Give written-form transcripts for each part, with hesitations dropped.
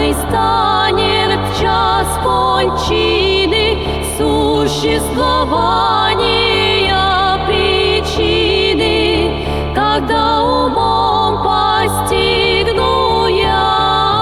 каждый станет в час кончины существования причины, когда умом постигну я.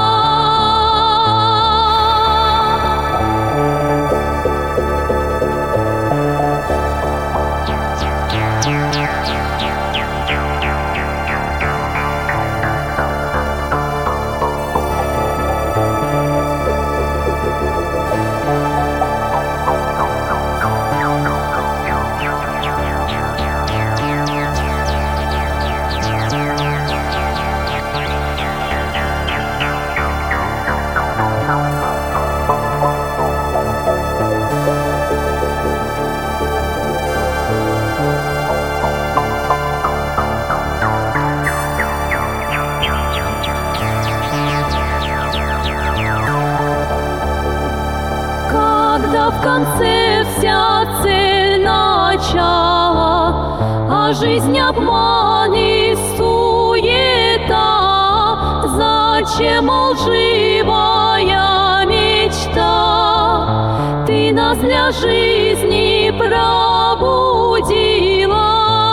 Когда в конце вся цель начала, а жизнь обман и суета, зачем лживая мечта? Ты нас для жизни пробудила.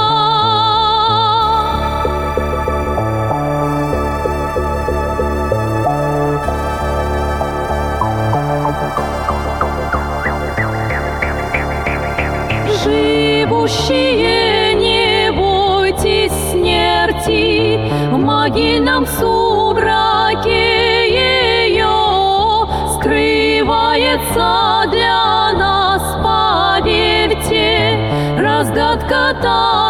Живущие, не бойтесь смерти, в могильном сумраке ее скрывается для нас, поверьте, разгадка та.